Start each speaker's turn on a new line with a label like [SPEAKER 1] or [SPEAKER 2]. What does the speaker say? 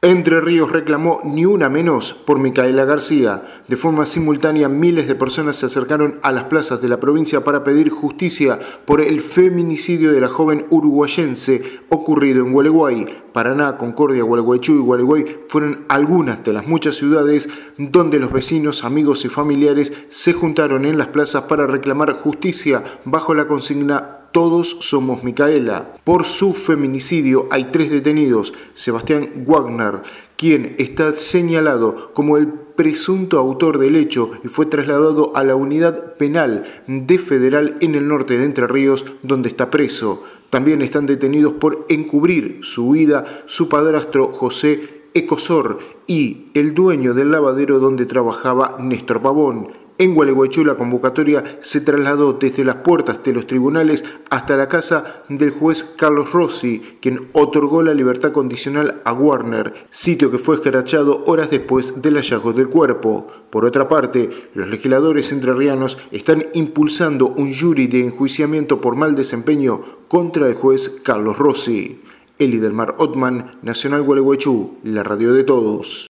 [SPEAKER 1] Entre Ríos reclamó ni una menos por Micaela García. De forma simultánea, miles de personas se acercaron a las plazas de la provincia para pedir justicia por el feminicidio de la joven uruguayense ocurrido en Gualeguay. Paraná, Concordia, Gualeguaychú y Gualeguay fueron algunas de las muchas ciudades donde los vecinos, amigos y familiares se juntaron en las plazas para reclamar justicia bajo la consigna "Todos somos Micaela". Por su feminicidio hay 3 detenidos. Sebastián Wagner, quien está señalado como el presunto autor del hecho y fue trasladado a la unidad penal de Federal en el norte de Entre Ríos, donde está preso. También están detenidos por encubrir su huida su padrastro José Ecosor y el dueño del lavadero donde trabajaba Néstor Pavón. En Gualeguaychú la convocatoria se trasladó desde las puertas de los tribunales hasta la casa del juez Carlos Rossi, quien otorgó la libertad condicional a Wagner, sitio que fue escrachado horas después del hallazgo del cuerpo. Por otra parte, los legisladores entrerrianos están impulsando un jury de enjuiciamiento por mal desempeño contra el juez Carlos Rossi. Eli Delmar Ottman, Nacional Gualeguaychú, la radio de todos.